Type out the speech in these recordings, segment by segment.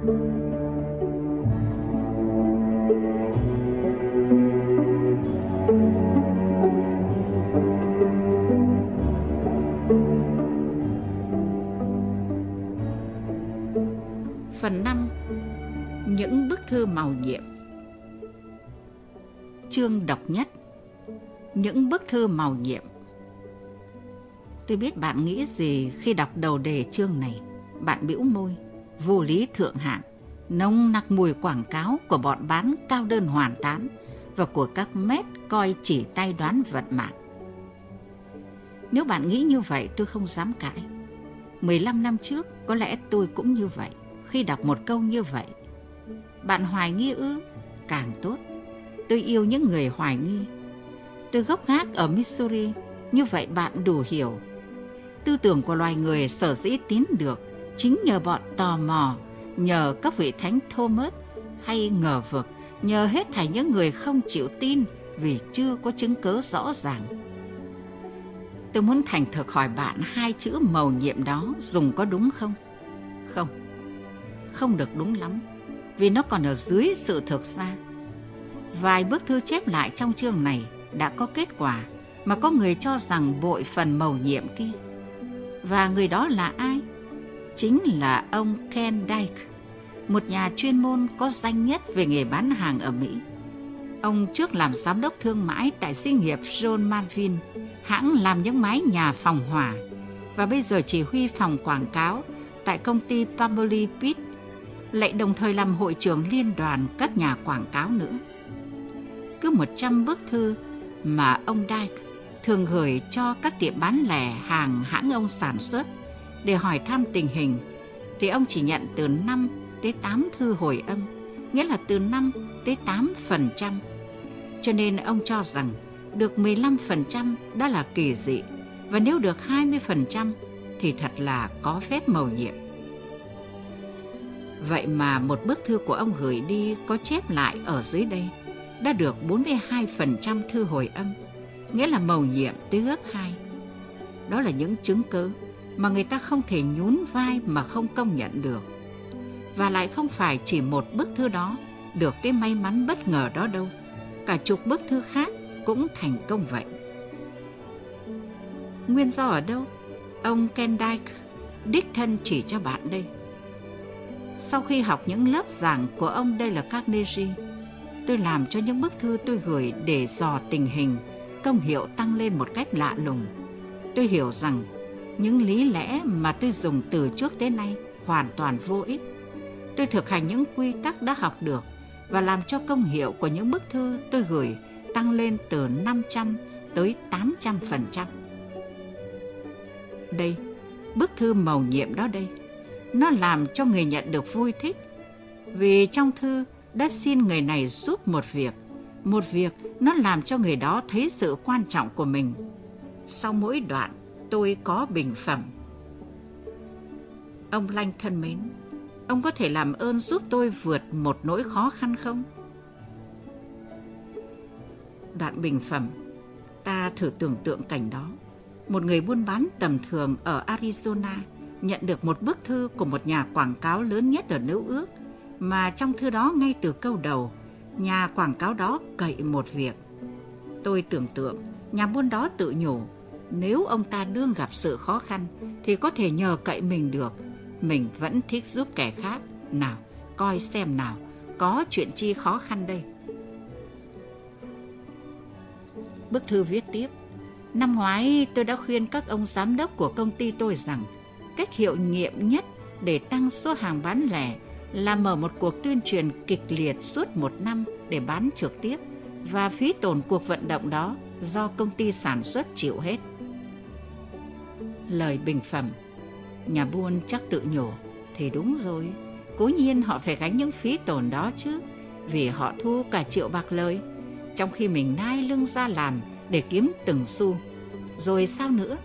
Phần 5. Những bức thư màu nhiệm. Chương độc nhất. Những bức thư màu nhiệm. Tôi biết bạn nghĩ gì khi đọc đầu đề chương này. Bạn bĩu môi, vô lý thượng hạng, nồng nặc mùi quảng cáo của bọn bán cao đơn hoàn tán và của các mét coi chỉ tay đoán vận mạng. Nếu bạn nghĩ như vậy tôi không dám cãi. 15 năm trước có lẽ tôi cũng như vậy. Khi đọc một câu như vậy, bạn hoài nghi ư? Càng tốt. Tôi yêu những người hoài nghi. Tôi gốc gác ở Missouri, như vậy bạn đủ hiểu. Tư tưởng của loài người sở dĩ tín được chính nhờ bọn tò mò, nhờ các vị thánh Thomas hay ngờ vực, nhờ hết thảy những người không chịu tin vì chưa có chứng cớ rõ ràng. Tôi muốn thành thực hỏi bạn, hai chữ mầu nhiệm đó dùng có đúng không? Không được đúng lắm, vì nó còn ở dưới sự thực ra. Vài bức thư chép lại trong chương này đã có kết quả mà có người cho rằng bội phần mầu nhiệm kia. Và người đó là ai? Chính là ông Ken Dyke, một nhà chuyên môn có danh nhất về nghề bán hàng ở Mỹ. Ông trước làm giám đốc thương mại tại xí nghiệp John Manville, hãng làm những mái nhà phòng hỏa, và bây giờ chỉ huy phòng quảng cáo tại công ty Palmolive Pitt, lại đồng thời làm hội trưởng liên đoàn các nhà quảng cáo nữa. Cứ 100 bức thư mà ông Dyke thường gửi cho các tiệm bán lẻ hàng hãng ông sản xuất để hỏi thăm tình hình, thì ông chỉ nhận từ 5 tới 8 thư hồi âm, nghĩa là từ 5 tới 8%. Cho nên ông cho rằng được 15% đã là kỳ dị, và nếu được 20% thì thật là có phép mầu nhiệm. Vậy mà một bức thư của ông gửi đi có chép lại ở dưới đây đã được 42% thư hồi âm, nghĩa là mầu nhiệm tới gấp 2. Đó là những chứng cứ mà người ta không thể nhún vai mà không công nhận được. Và lại không phải chỉ một bức thư đó được cái may mắn bất ngờ đó đâu. Cả chục bức thư khác cũng thành công vậy. Nguyên do ở đâu? Ông Ken Dyke đích thân chỉ cho bạn đây. Sau khi học những lớp giảng của ông Dale Carnegie, tôi làm cho những bức thư tôi gửi để dò tình hình công hiệu tăng lên một cách lạ lùng. Tôi hiểu rằng những lý lẽ mà tôi dùng từ trước tới nay hoàn toàn vô ích. Tôi thực hành những quy tắc đã học được và làm cho công hiệu của những bức thư tôi gửi tăng lên từ 500 tới 800%. Đây, bức thư mầu nhiệm đó đây. Nó làm cho người nhận được vui thích, vì trong thư đã xin người này giúp một việc nó làm cho người đó thấy sự quan trọng của mình. Sau mỗi đoạn, tôi có bình phẩm. Ông Lanh thân mến, ông có thể làm ơn giúp tôi vượt một nỗi khó khăn không? Đoạn bình phẩm. Ta thử tưởng tượng cảnh đó. Một người buôn bán tầm thường ở Arizona nhận được một bức thư của một nhà quảng cáo lớn nhất ở New York, mà trong thư đó ngay từ câu đầu, nhà quảng cáo đó cậy một việc. Tôi tưởng tượng nhà buôn đó tự nhủ, nếu ông ta đương gặp sự khó khăn thì có thể nhờ cậy mình được. Mình vẫn thích giúp kẻ khác. Nào, coi xem nào, có chuyện chi khó khăn đây. Bức thư viết tiếp. Năm ngoái tôi đã khuyên các ông giám đốc của công ty tôi rằng cách hiệu nghiệm nhất để tăng số hàng bán lẻ là mở một cuộc tuyên truyền kịch liệt suốt 1 năm để bán trực tiếp, và phí tổn cuộc vận động đó do công ty sản xuất chịu hết. Lời bình phẩm. Nhà buôn chắc tự nhủ, thì đúng rồi, cố nhiên họ phải gánh những phí tổn đó chứ, vì họ thu cả triệu bạc lời, trong khi mình nai lưng ra làm để kiếm từng xu. Rồi sao nữa?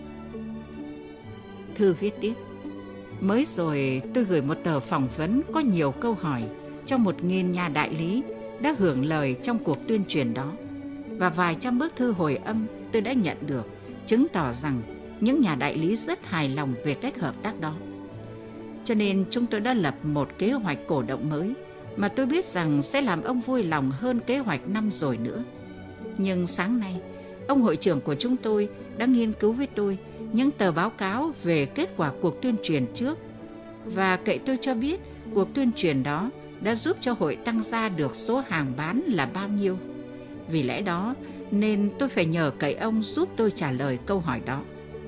Thư viết tiếp. Mới rồi tôi gửi một tờ phỏng vấn có nhiều câu hỏi cho 1.000 nhà đại lý đã hưởng lời trong cuộc tuyên truyền đó, và vài trăm bức thư hồi âm tôi đã nhận được chứng tỏ rằng những nhà đại lý rất hài lòng về cách hợp tác đó. Cho nên chúng tôi đã lập một kế hoạch cổ động mới mà tôi biết rằng sẽ làm ông vui lòng hơn kế hoạch năm rồi nữa. Nhưng sáng nay, ông hội trưởng của chúng tôi đã nghiên cứu với tôi những tờ báo cáo về kết quả cuộc tuyên truyền trước và cậy tôi cho biết cuộc tuyên truyền đó đã giúp cho hội tăng gia được số hàng bán là bao nhiêu. Vì lẽ đó nên tôi phải nhờ cậy ông giúp tôi trả lời câu hỏi đó.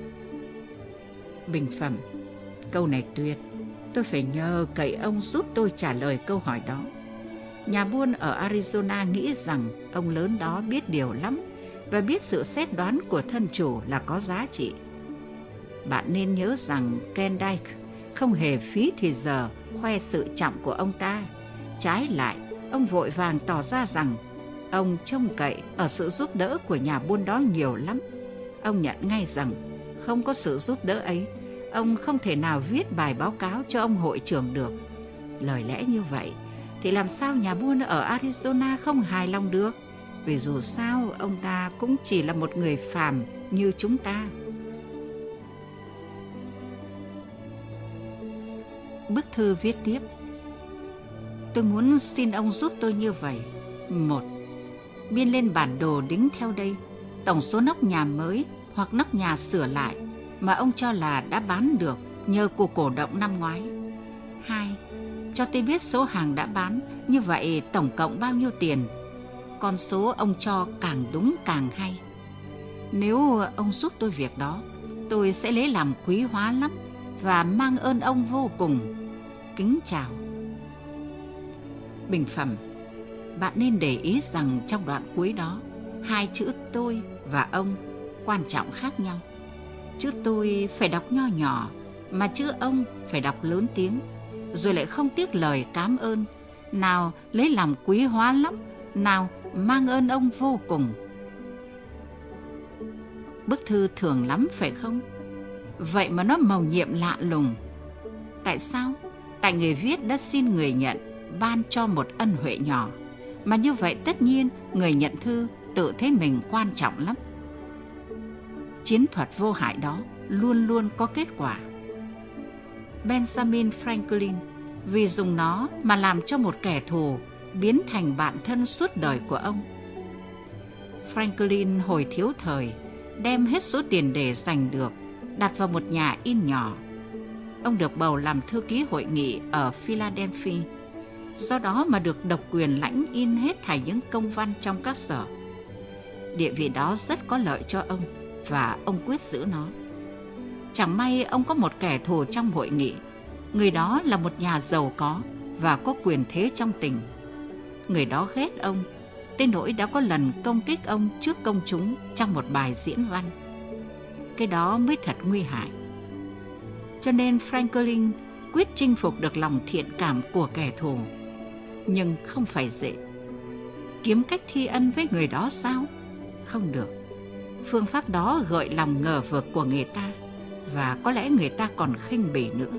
Bình phẩm, câu này tuyệt. Tôi phải nhờ cậy ông giúp tôi trả lời câu hỏi đó. Nhà buôn ở Arizona nghĩ rằng ông lớn đó biết điều lắm và biết sự xét đoán của thân chủ là có giá trị. Bạn nên nhớ rằng Ken Dyke không hề phí thì giờ khoe sự trọng của ông ta. Trái lại, ông vội vàng tỏ ra rằng ông trông cậy ở sự giúp đỡ của nhà buôn đó nhiều lắm. Ông nhận ngay rằng không có sự giúp đỡ ấy, ông không thể nào viết bài báo cáo cho ông hội trưởng được. Lời lẽ như vậy thì làm sao nhà buôn ở Arizona không hài lòng được? Vì dù sao ông ta cũng chỉ là một người phàm như chúng ta. Bức thư viết tiếp. Tôi muốn xin ông giúp tôi như vậy. 1. Biên lên bản đồ đính theo đây tổng số nóc nhà mới hoặc nóc nhà sửa lại mà ông cho là đã bán được nhờ cuộc cổ động năm ngoái. 2. Cho tôi biết số hàng đã bán, như vậy tổng cộng bao nhiêu tiền. Con số ông cho càng đúng càng hay. Nếu ông giúp tôi việc đó, tôi sẽ lấy làm quý hóa lắm và mang ơn ông vô cùng. Kính chào. Bình phẩm, bạn nên để ý rằng trong đoạn cuối đó, hai chữ tôi và ông quan trọng khác nhau. Chữ tôi phải đọc nho nhỏ, mà chữ ông phải đọc lớn tiếng, rồi lại không tiếc lời cám ơn. Nào lấy làm quý hóa lắm, nào mang ơn ông vô cùng. Bức thư thường lắm phải không? Vậy mà nó mầu nhiệm lạ lùng. Tại sao? Tại người viết đã xin người nhận ban cho một ân huệ nhỏ, mà như vậy tất nhiên người nhận thư tự thấy mình quan trọng lắm. Chiến thuật vô hại đó luôn luôn có kết quả. Benjamin Franklin vì dùng nó mà làm cho một kẻ thù biến thành bạn thân suốt đời của ông. Franklin hồi thiếu thời đem hết số tiền để giành được đặt vào một nhà in nhỏ. Ông được bầu làm thư ký hội nghị ở Philadelphia, do đó mà được độc quyền lãnh in hết thảy những công văn trong các sở. Địa vị đó rất có lợi cho ông và ông quyết giữ nó. Chẳng may ông có một kẻ thù trong hội nghị. Người đó là một nhà giàu có và có quyền thế trong tỉnh. Người đó ghét ông, tới nỗi đã có lần công kích ông trước công chúng trong một bài diễn văn. Cái đó mới thật nguy hại. Cho nên Franklin quyết chinh phục được lòng thiện cảm của kẻ thù. Nhưng không phải dễ. Kiếm cách thi ân với người đó sao? Không được. Phương pháp đó gợi lòng ngờ vực của người ta, và có lẽ người ta còn khinh bỉ nữa.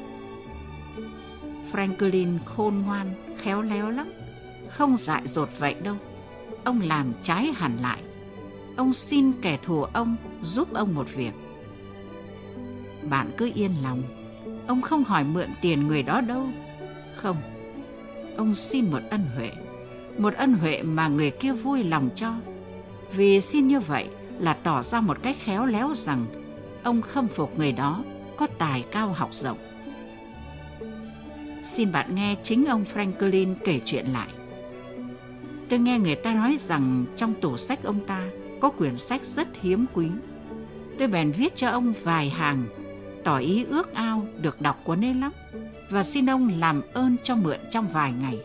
Franklin khôn ngoan, khéo léo lắm, không dại dột vậy đâu. Ông làm trái hẳn lại. Ông xin kẻ thù ông giúp ông một việc. Bạn cứ yên lòng, ông không hỏi mượn tiền người đó đâu. Không, ông xin một ân huệ mà người kia vui lòng cho. Vì xin như vậy là tỏ ra một cách khéo léo rằng ông khâm phục người đó có tài cao học rộng. Xin bạn nghe chính ông Franklin kể chuyện lại. Tôi nghe người ta nói rằng trong tủ sách ông ta có quyển sách rất hiếm quý. Tôi bèn viết cho ông vài hàng, tỏ ý ước ao được đọc cuốn ấy lắm, và xin ông làm ơn cho mượn trong vài ngày.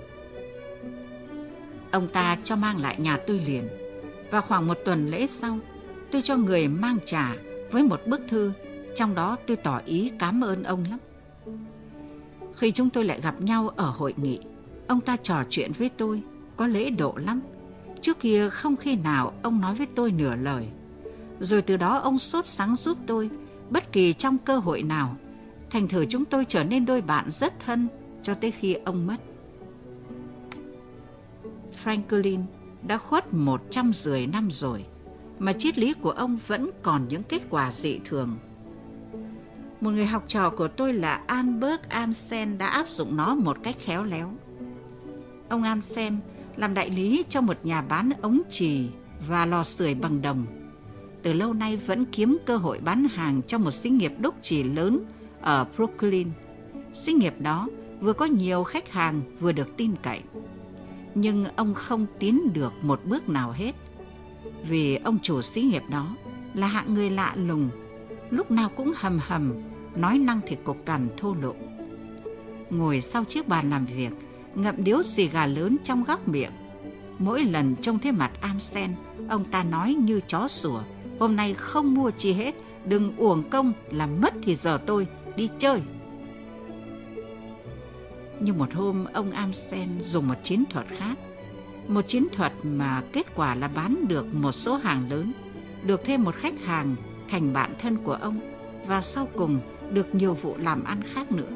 Ông ta cho mang lại nhà tôi liền, và khoảng một tuần lễ sau, tôi cho người mang trả với một bức thư, trong đó tôi tỏ ý cảm ơn ông lắm. Khi chúng tôi lại gặp nhau ở hội nghị, ông ta trò chuyện với tôi, có lễ độ lắm. Trước kia không khi nào ông nói với tôi nửa lời. Rồi từ đó ông sốt sắng giúp tôi, bất kỳ trong cơ hội nào. Thành thử chúng tôi trở nên đôi bạn rất thân cho tới khi ông mất. Franklin đã khuất 110 năm rồi, mà triết lý của ông vẫn còn những kết quả dị thường. Một người học trò của tôi là Albert Amsen đã áp dụng nó một cách khéo léo. Ông Amsen làm đại lý cho một nhà bán ống chì và lò sưởi bằng đồng. Từ lâu nay vẫn kiếm cơ hội bán hàng cho một xí nghiệp đúc chì lớn ở Brooklyn. Xí nghiệp đó vừa có nhiều khách hàng vừa được tin cậy. Nhưng ông không tiến được một bước nào hết. Vì ông chủ xí nghiệp đó là hạng người lạ lùng, lúc nào cũng hầm hầm, nói năng thì cục cằn thô lỗ. Ngồi sau chiếc bàn làm việc, ngậm điếu xì gà lớn trong góc miệng. Mỗi lần trông thấy mặt Amsen, ông ta nói như chó sủa: hôm nay không mua chi hết, đừng uổng công làm mất thì giờ tôi đi chơi. Nhưng một hôm ông Amsen dùng một chiến thuật khác. Một chiến thuật mà kết quả là bán được một số hàng lớn, được thêm một khách hàng thành bạn thân của ông, và sau cùng được nhiều vụ làm ăn khác nữa.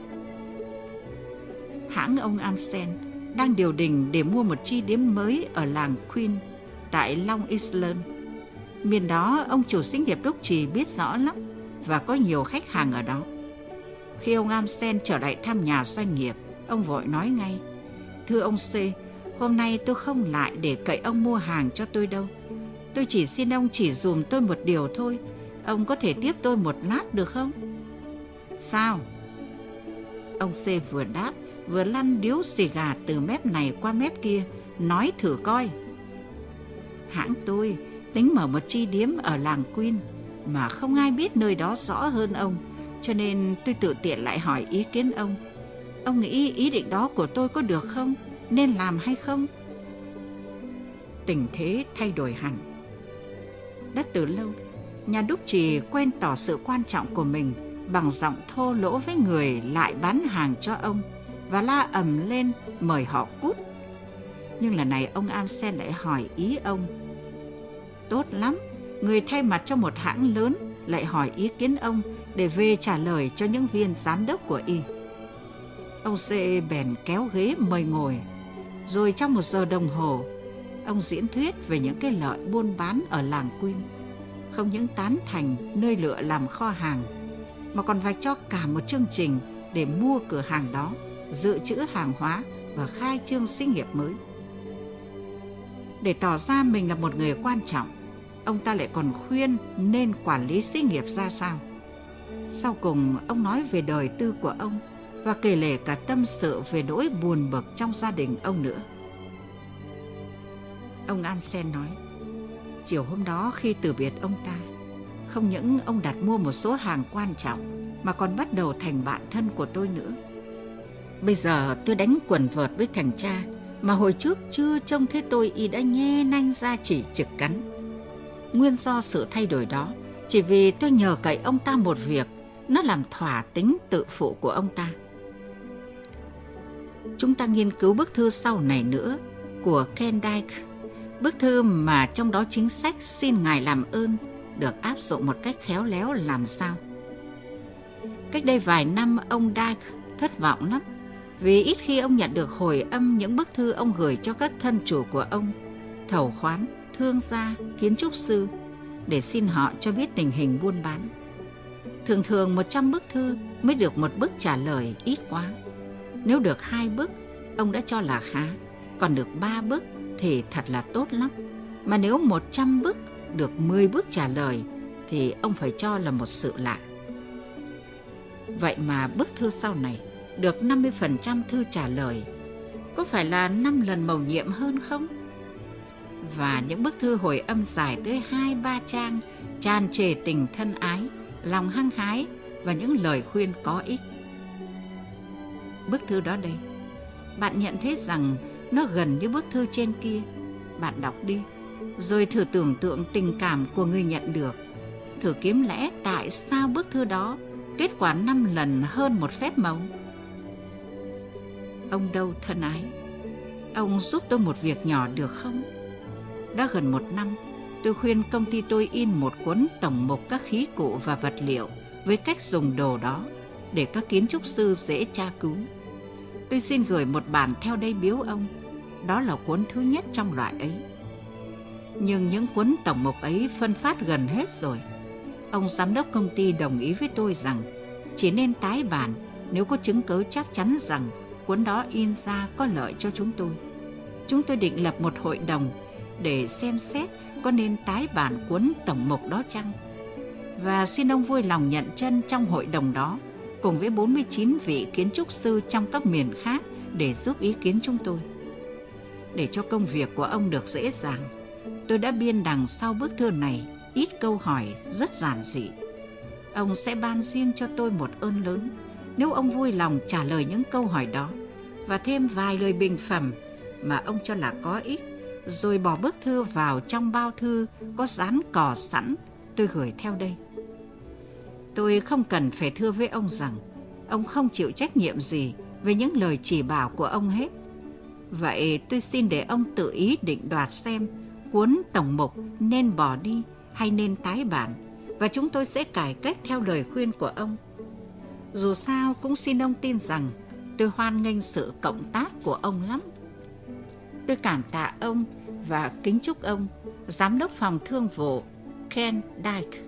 Hãng ông Amsen đang điều đình để mua một chi điếm mới ở làng Queen tại Long Island. Miền đó ông chủ xí nghiệp đúc chì biết rõ lắm và có nhiều khách hàng ở đó. Khi ông Amsen trở lại thăm nhà doanh nghiệp, ông vội nói ngay: thưa ông C, hôm nay tôi không lại để cậy ông mua hàng cho tôi đâu. Tôi chỉ xin ông chỉ dùm tôi một điều thôi. Ông có thể tiếp tôi một lát được không? Sao? Ông C vừa đáp vừa lăn điếu xì gà từ mép này qua mép kia, nói thử coi. Hãng tôi tính mở một chi điếm ở làng Queen, mà không ai biết nơi đó rõ hơn ông, cho nên tôi tự tiện lại hỏi ý kiến ông. Ông nghĩ ý định đó của tôi có được không? Nên làm hay không? Tình thế thay đổi hẳn. Đã từ lâu, nhà đúc chì quen tỏ sự quan trọng của mình bằng giọng thô lỗ với người lại bán hàng cho ông và la ầm lên mời họ cút. Nhưng lần này ông Amsen lại hỏi ý ông. Tốt lắm, người thay mặt cho một hãng lớn lại hỏi ý kiến ông để về trả lời cho những viên giám đốc của y. Ông C bèn kéo ghế mời ngồi. Rồi trong 1 giờ đồng hồ, ông diễn thuyết về những cái lợi buôn bán ở làng Queen. Không những tán thành nơi lựa làm kho hàng, mà còn vạch cho cả một chương trình để mua cửa hàng đó, dự trữ hàng hóa và khai trương xí nghiệp mới. Để tỏ ra mình là một người quan trọng, ông ta lại còn khuyên nên quản lý xí nghiệp ra sao. Sau cùng, ông nói về đời tư của ông và kể lể cả tâm sự về nỗi buồn bực trong gia đình ông nữa. Ông Amsen nói, chiều hôm đó khi từ biệt ông ta, không những ông đặt mua một số hàng quan trọng mà còn bắt đầu thành bạn thân của tôi nữa. Bây giờ tôi đánh quần vợt với thằng cha mà hồi trước chưa trông thấy tôi y đã nhe nanh ra chỉ trực cắn. Nguyên do sự thay đổi đó chỉ vì tôi nhờ cậy ông ta một việc, nó làm thỏa tính tự phụ của ông ta. Chúng ta nghiên cứu bức thư sau này nữa của Ken Dyke, bức thư mà trong đó chính sách xin Ngài làm ơn được áp dụng một cách khéo léo làm sao. Cách đây vài năm ông Dyke thất vọng lắm, vì ít khi ông nhận được hồi âm những bức thư ông gửi cho các thân chủ của ông, thầu khoán, thương gia, kiến trúc sư, để xin họ cho biết tình hình buôn bán. Thường thường 100 bức thư mới được một bức trả lời, ít quá. Nếu được 2 bức, ông đã cho là khá, còn được 3 bức thì thật là tốt lắm. Mà nếu 100 bức được 10 bức trả lời thì ông phải cho là một sự lạ. Vậy mà bức thư sau này được 50% thư trả lời, có phải là 5 lần mầu nhiệm hơn không? Và những bức thư hồi âm dài tới 2-3 trang, tràn trề tình thân ái, lòng hăng hái và những lời khuyên có ích. Bức thư đó đây, bạn nhận thấy rằng nó gần như bức thư trên kia. Bạn đọc đi, rồi thử tưởng tượng tình cảm của người nhận được. Thử kiếm lẽ tại sao bức thư đó kết quả 5 lần hơn một phép màu. Ông Đâu thân ái, ông giúp tôi một việc nhỏ được không? Đã gần 1 năm, tôi khuyên công ty tôi in một cuốn tổng mục các khí cụ và vật liệu với cách dùng đồ đó để các kiến trúc sư dễ tra cứu. Tôi xin gửi một bản theo đây biếu ông. Đó là cuốn thứ nhất trong loại ấy. Nhưng những cuốn tổng mục ấy phân phát gần hết rồi. Ông giám đốc công ty đồng ý với tôi rằng chỉ nên tái bản nếu có chứng cứ chắc chắn rằng cuốn đó in ra có lợi cho chúng tôi. Chúng tôi định lập một hội đồng để xem xét có nên tái bản cuốn tổng mục đó chăng. Và xin ông vui lòng nhận chân trong hội đồng đó, cùng với 49 vị kiến trúc sư trong các miền khác để giúp ý kiến chúng tôi. Để cho công việc của ông được dễ dàng, tôi đã biên đằng sau bức thư này ít câu hỏi rất giản dị. Ông sẽ ban riêng cho tôi một ơn lớn nếu ông vui lòng trả lời những câu hỏi đó và thêm vài lời bình phẩm mà ông cho là có ích, rồi bỏ bức thư vào trong bao thư có dán cò sẵn tôi gửi theo đây. Tôi không cần phải thưa với ông rằng ông không chịu trách nhiệm gì về những lời chỉ bảo của ông hết. Vậy tôi xin để ông tự ý định đoạt xem cuốn tổng mục nên bỏ đi hay nên tái bản, và chúng tôi sẽ cải cách theo lời khuyên của ông. Dù sao cũng xin ông tin rằng tôi hoan nghênh sự cộng tác của ông lắm. Tôi cảm tạ ông và kính chúc ông, Giám đốc phòng thương vụ Ken Dyke.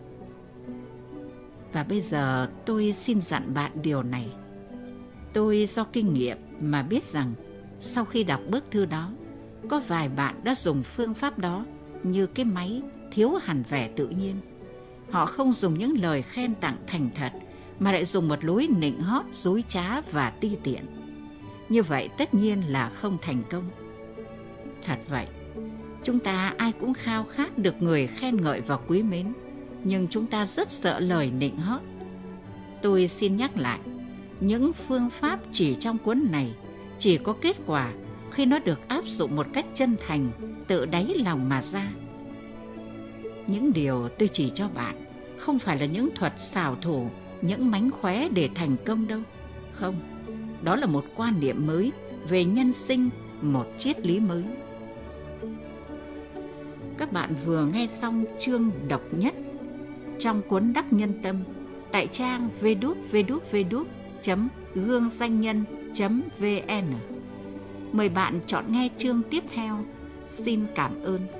Và bây giờ tôi xin dặn bạn điều này. Tôi do kinh nghiệm mà biết rằng sau khi đọc bức thư đó, có vài bạn đã dùng phương pháp đó như cái máy thiếu hẳn vẻ tự nhiên. Họ không dùng những lời khen tặng thành thật, mà lại dùng một lối nịnh hót, dối trá và ti tiện. Như vậy tất nhiên là không thành công. Thật vậy, chúng ta ai cũng khao khát được người khen ngợi và quý mến, nhưng chúng ta rất sợ lời nịnh hót. Tôi xin nhắc lại, những phương pháp chỉ trong cuốn này chỉ có kết quả khi nó được áp dụng một cách chân thành, tự đáy lòng mà ra. Những điều tôi chỉ cho bạn không phải là những thuật xảo thủ, những mánh khóe để thành công đâu. Không, đó là một quan niệm mới về nhân sinh, một triết lý mới. Các bạn vừa nghe xong chương độc nhất trong cuốn Đắc Nhân Tâm tại trang www.gương-danh-nhân.vn. Mời bạn chọn nghe chương tiếp theo. Xin cảm ơn.